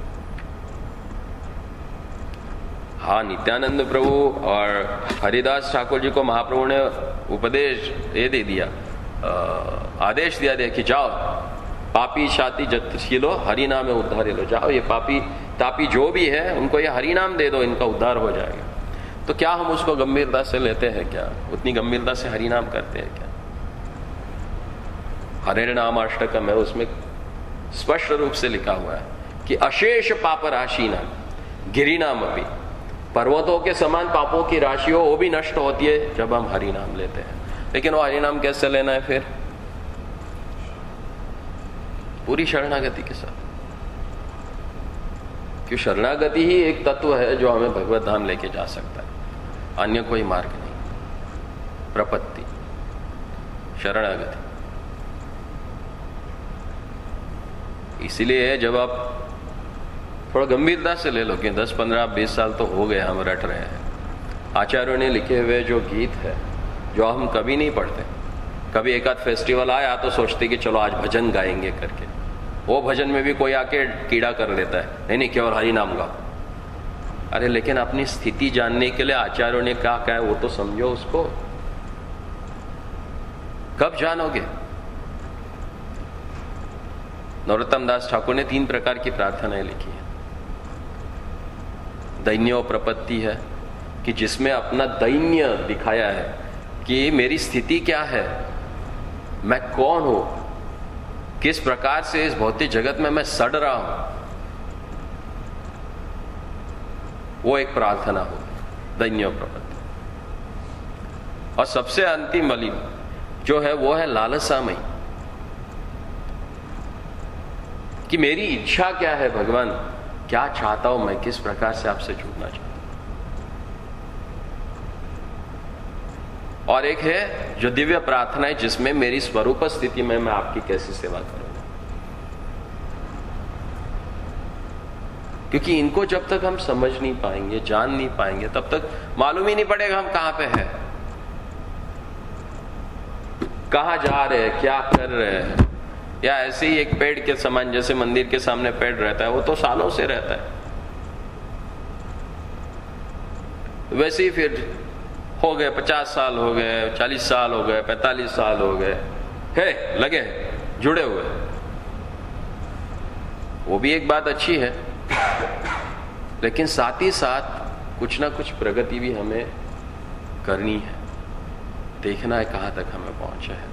हाँ, नित्यानंद प्रभु और हरिदास ठाकुर जी को महाप्रभु ने उपदेश ये दे दिया, आदेश दिया कि जाओ पापी शाति जतिलो हरि नाम में उद्धार लो, जाओ ये पापी तापी जो भी है उनको ये हरि नाम दे दो, इनका उद्धार हो जाएगा। तो क्या हम उसको गंभीरता से लेते हैं क्या? उतनी गंभीरता से हरि नाम करते हैं क्या? हरे नाम अष्टकम है, उसमें स्पष्ट रूप से लिखा हुआ है कि अशेष पाप राशि नाम गिरी नाम अभी, पर्वतों के समान पापों की राशि हो वो भी नष्ट होती है जब हम हरि नाम लेते हैं। लेकिन वो हरि नाम कैसे लेना है फिर? पूरी शरणागति के साथ, कि शरणागति ही एक तत्व है जो हमें भगवत धाम लेके जा सकता है, अन्य कोई मार्ग नहीं। प्रपत्ति, शरणागति। इसीलिए जब आप थोड़ा गंभीरता से ले लो कि 10, 15, 20 साल तो हो गए हम रट रहे हैं, आचार्यों ने लिखे हुए जो गीत है जो हम कभी नहीं पढ़ते, कभी एक आध फेस्टिवल आया तो सोचते कि चलो आज भजन गाएंगे करके, वो भजन में भी कोई आके कीड़ा कर लेता है, नहीं केवल हरि नाम गाओ। अरे लेकिन अपनी स्थिति जानने के लिए आचार्यों ने क्या कहा है वो तो समझो उसको। कब जानोगे? नरोत्तम दास ठाकुर ने 3 प्रकार की प्रार्थनाएं लिखी है। दैन्यो प्रपत्ति है कि जिसमें अपना दैन्य दिखाया है कि मेरी स्थिति क्या है, मैं कौन हूं, किस प्रकार से इस भौतिक जगत में मैं सड़ रहा हूं, वो एक प्रार्थना हो, दैन्यो प्रपत्ति। और सबसे अंतिम वाली जो है वो है लालसामयी, कि मेरी इच्छा क्या है भगवान, क्या चाहता हूं मैं, किस प्रकार से आपसे जुड़ना चाहता हूं। और एक है जो दिव्य प्रार्थना है जिसमें मेरी स्वरूप स्थिति में मैं आपकी कैसी सेवा करूंगा। क्योंकि इनको जब तक हम समझ नहीं पाएंगे, जान नहीं पाएंगे, तब तक मालूम ही नहीं पड़ेगा हम कहां पे हैं, कहां जा रहे हैं, क्या कर रहे हैं। या ऐसे ही एक पेड़ के समान, जैसे मंदिर के सामने पेड़ रहता है वो तो सालों से रहता है, वैसे ही फिर हो गए 50 साल हो गए, 40 साल हो गए, 45 साल हो गए, है लगे जुड़े हुए। वो भी एक बात अच्छी है, लेकिन साथ ही साथ कुछ ना कुछ प्रगति भी हमें करनी है, देखना है कहां तक हमें पहुंचे है।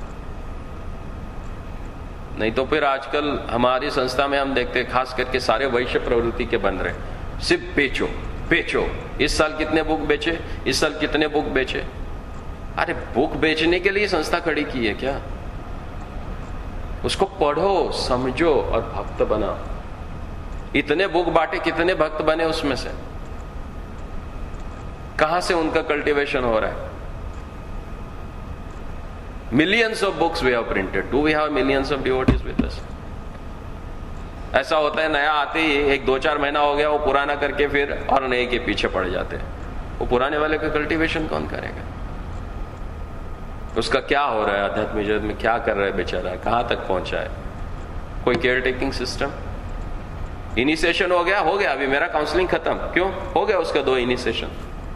नहीं तो फिर आजकल हमारी संस्था में हम देखते हैं खास करके सारे वैश्य प्रवृत्ति के बन रहे, सिर्फ बेचो बेचो, इस साल कितने बुक बेचे, इस साल कितने बुक बेचे। अरे बुक बेचने के लिए संस्था खड़ी की है क्या? उसको पढ़ो, समझो और भक्त बनाओ। इतने बुक बांटे, कितने भक्त बने उसमें से? कहां से उनका कल्टीवेशन हो रहा है? Millions of books we have printed, do we have millions of devotees with us? ऐसा होता है नया आते ही 1-2-4 महीना हो गया, वो पुराना करके फिर और नए के पीछे पड़ जाते हैं। वो पुराने वाले का कल्टीवेशन कौन करेगा? उसका क्या हो रहा है आध्यात्मिक जगत में, क्या कर रहा है बेचारा, कहां तक पहुंचा है? कोई केयर टेकिंग सिस्टम? इनिशिएशन हो गया, अभी मेरा काउंसलिंग खत्म, क्यों हो गया उसका 2 इनिशिएशन,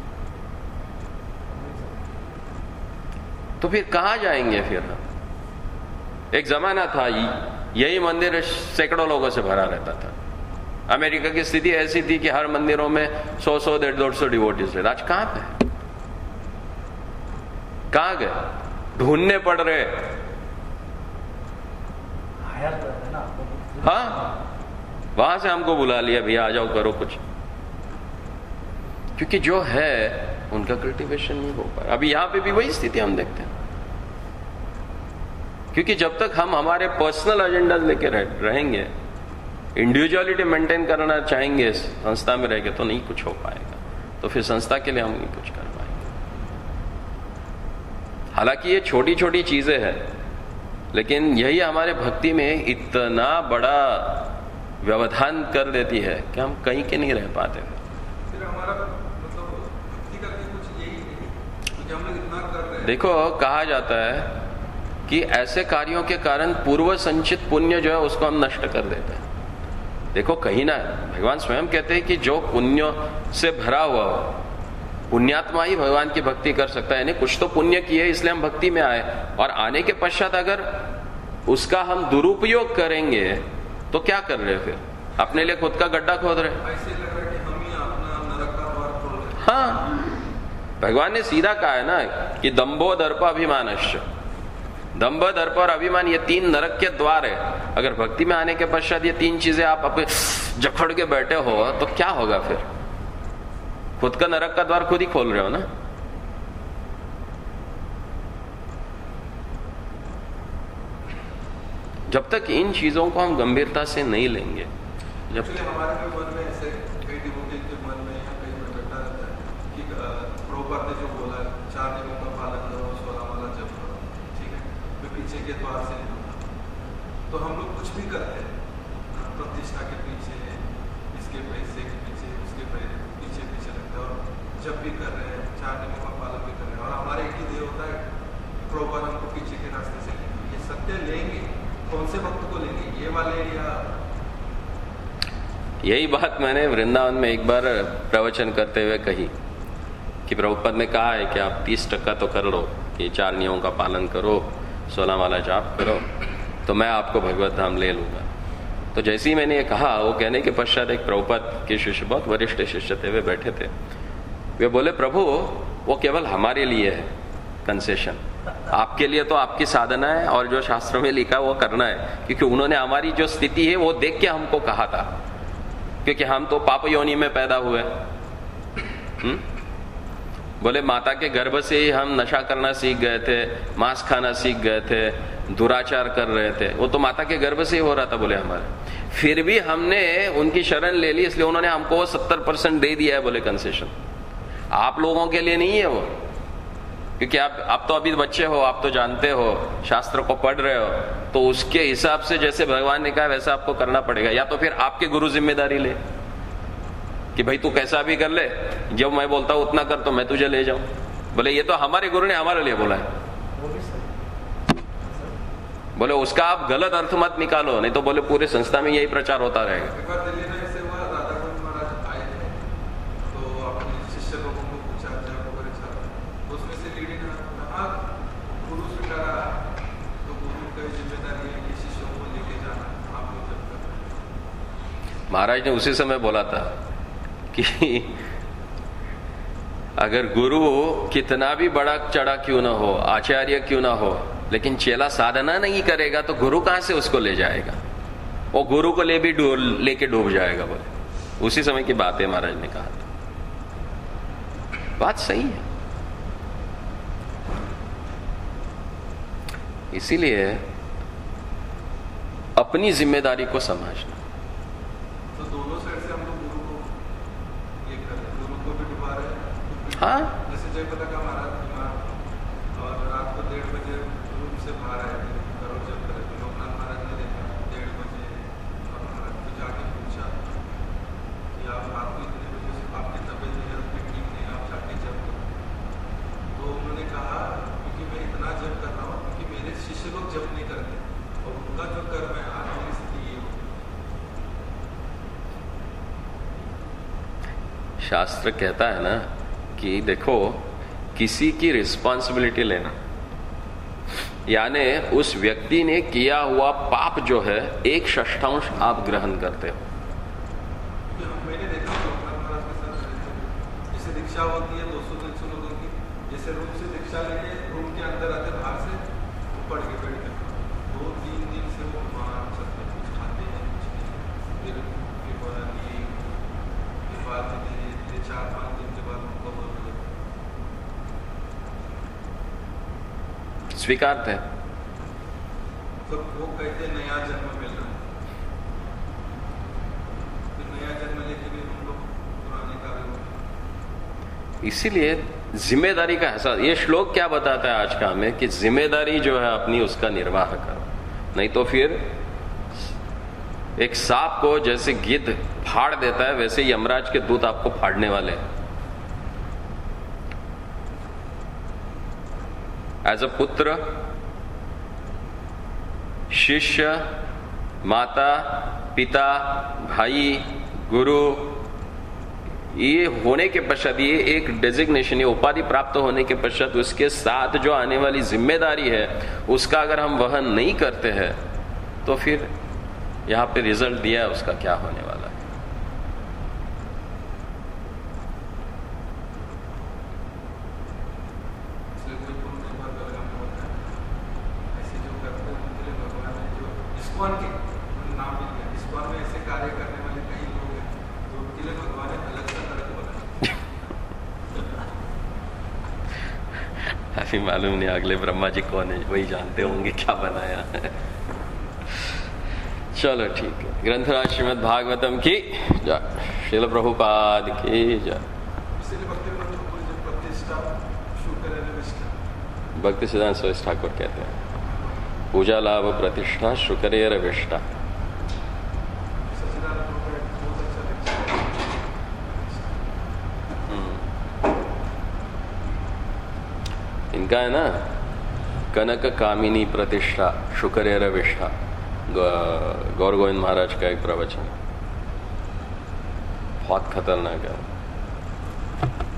तो फिर कहां जाएंगे फिर हम? एक जमाना था यही मंदिर सैकड़ों लोगों से भरा रहता था। अमेरिका की स्थिति ऐसी थी कि हर मंदिरों में 100-100, 150-150 डिवोटीज थे। आज कहां पे, कहां गए? ढूंढने पड़ रहे। हाँ, वहां से हमको बुला लिया, भैया आ जाओ करो कुछ, क्योंकि जो है उनका कल्टीवेशन नहीं हो पा रहा। अभी यहां पे भी वही स्थिति हम देखते हैं, क्योंकि जब तक हम हमारे पर्सनल एजेंडा लेके रहेंगे, इंडिविजुअलिटी मेंटेन करना चाहेंगे संस्था में रहेंगे, तो नहीं कुछ हो पाएगा। तो फिर संस्था के लिए हम नहीं कुछ कर पाएंगे। हालांकि ये छोटी छोटी चीजें हैं, लेकिन यही हमारे भक्ति में इतना बड़ा व्यवधान कर देती है कि हम कहीं के नहीं रह पाते। फिर हमारा मतलब भक्ति करके कुछ यही नहीं, क्योंकि हम लोग इतना कर रहे हैं। देखो, कहा जाता है कि ऐसे कार्यों के कारण पूर्व संचित पुण्य जो है उसको हम नष्ट कर देते हैं। देखो, कहीं ना भगवान स्वयं कहते हैं कि जो पुण्य से भरा हुआ हो, पुण्यात्मा ही भगवान की भक्ति कर सकता है। यानी कुछ तो पुण्य किए इसलिए हम भक्ति में आए, और आने के पश्चात अगर उसका हम दुरुपयोग करेंगे तो क्या कर रहे हैं? फिर अपने लिए खुद का गड्ढा खोद रहे हैं। ऐसे लग रहा है कि हम ही अपना नरक का द्वार खोल रहे हैं। हाँ, भगवान ने सीधा कहा है ना कि दंभो दर्प अभिमानश्च, दंभ, दर्प और अभिमान, ये 3 नरक के द्वार है। अगर भक्ति में आने के पश्चात ये 3 चीजें आप अपने जखड़ के बैठे हो तो क्या होगा? फिर खुद का नरक का द्वार खुद ही खोल रहे हो ना। जब तक इन चीजों को हम गंभीरता से नहीं लेंगे, जब हमारे मन में ऐसे कई डिवोटीज के मन में या कई में बैठा रहता है कि प्रभुपाद ने जो बोला 4 नियमों का पालन करो, 16 माला जप करो, ठीक है, मैं पीछे के द्वार से तो हम लोग कुछ भी करते हैं, प्रतिष्ठा के पीछे, इसके पैसे के पीछे, उसके पीछे पीछे लगता है, और जब भी कर रहे हैं 4 नियमों का पालन भी कर रहे हैं, और हमारे एक ही ध्येय होता है प्रभुपाद हमको पीछे के रास्ते से लेंगे। ये सत्य लेंगे, कौन से भक्त को लेंगे, ये वाले या? यही बात मैंने वृंदावन में एक बार प्रवचन करते हुए कही कि प्रभुपाद ने कहा है कि आप 30% तो कर लो, ये 4 नियमों का पालन करो, 16 माला जाप करो, तो मैं आपको भगवत धाम ले लूंगा। तो जैसे ही मैंने ये कहा, वो कहने के पश्चात एक प्रभुपाद के शिष्य, बहुत वरिष्ठ शिष्य थे, वे बैठे थे, वे बोले, प्रभु वो केवल हमारे लिए है कंसेशन, आपके लिए तो आपकी साधना है और जो शास्त्र में लिखा वो करना है, क्योंकि उन्होंने हमारी जो स्थिति है वो देख के हमको कहा था, क्योंकि हम तो पाप योनि में पैदा हुए। बोले माता के गर्भ से ही हम नशा करना सीख गए थे, मांस खाना सीख गए थे, दुराचार कर रहे थे, वो तो माता के गर्भ से ही हो रहा था बोले हमारे। फिर भी हमने उनकी शरण ले ली, इसलिए उन्होंने हमको 70% दे दिया है बोले कंसेशन। आप लोगों के लिए नहीं है वो, क्योंकि आप तो अभी बच्चे हो, आप तो जानते हो, शास्त्र को पढ़ रहे हो, तो उसके हिसाब से जैसे भगवान ने कहा वैसा आपको करना पड़ेगा। या तो फिर आपके गुरु जिम्मेदारी ले कि भाई तू कैसा भी कर ले, जब मैं बोलता हूं उतना कर तो मैं तुझे ले जाऊं। बोले ये तो हमारे गुरु ने हमारे लिए बोला है। बोले उसका आप गलत अर्थ मत निकालो, नहीं तो बोले पूरे संस्था में यही प्रचार होता रहेगा। महाराज ने उसी समय बोला था कि अगर गुरु कितना भी बड़ा चढ़ा क्यों ना हो, आचार्य क्यों ना हो, लेकिन चेला साधना नहीं करेगा तो गुरु कहां से उसको ले जाएगा? वो गुरु को लेके डूब जाएगा। बोले उसी समय की बात है, महाराज ने कहा था। बात सही है। इसीलिए अपनी जिम्मेदारी को समझना। तो दोनों हाँ, जैसे जयप्रदा का महाराज बीमार और रात को 1:30 बजे रूम से बाहर आए थे, करो जब करे तो लोकनाथ महाराज ने देखा 1:30 बजे और महाराज को जाके पूछा कि आप रात को इतने बजे से आपकी तबीयत में ठीक नहीं, आप जाके जब करो। तो उन्होंने कहा क्योंकि मैं इतना जब कर रहा हूँ क्योंकि मेरे शिष्य लोग जब नहीं करते और उनका जो कर्म है आज मेरी स्थिति ये हो। शास्त्र कहता है ना कि देखो, किसी की रिस्पॉन्सिबिलिटी लेना, यानी उस व्यक्ति ने किया हुआ पाप जो है 1/6 आप ग्रहण करते हो। मैंने देखा लोकनाथ महाराज के साथ जैसे दीक्षा होती है 200-300 लोगों की, जैसे रूम से दीक्षा लेके रूम के अंदर आते बाहर से वो पड़ के बैठ के 2-3 दिन से वो वहाँ चलते, कुछ खाते हैं कुछ नहीं, फिर बाद में धीरे धीरे 4-5 दिन के बाद उनको बोल स्वीकारते हैं। तो वो कहते नया जन्म मिल रहा है, फिर नया जन्म लेके भी हम लोग पुराने कार्य। इसीलिए जिम्मेदारी का एहसास, ये श्लोक क्या बताता है आज का हमें कि जिम्मेदारी जो है अपनी उसका निर्वाह करो, नहीं तो फिर एक सांप को जैसे गिद्ध फाड़ देता है वैसे यमराज के दूत आपको फाड़ने वाले हैं। एज अ पुत्र, शिष्य, माता, पिता, भाई, गुरु, ये होने के पश्चात, ये एक डेजिग्नेशन, ये उपाधि प्राप्त होने के पश्चात उसके साथ जो आने वाली जिम्मेदारी है उसका अगर हम वहन नहीं करते हैं तो फिर यहां पे रिजल्ट दिया है उसका क्या होने वाला है। इस्कॉन के नाम मिल गया, इस्कॉन में ऐसे कार्य करने वाले कई लोग हैं जो उनके लिए भगवान ने अलग सा तरह बनाया। अभी मालूम नहीं अगले ब्रह्मा जी कौन है, वही जानते होंगे क्या बनाया है। चलो ठीक है, ग्रंथराज श्रीमद् भागवतम की जय, श्रील प्रभुपाद की जय। इसीलिए प्रतिष्ठा शुक्र भक्ति सिद्धांत सुरेश ठाकुर कहते हैं पूजा लाभ प्रतिष्ठा शुक्रेर विष्टा। इनका है ना कनक कामिनी प्रतिष्ठा शुक्रेर विष्टा, गौर गोविंद महाराज का एक प्रवचन, बहुत खतरनाक है।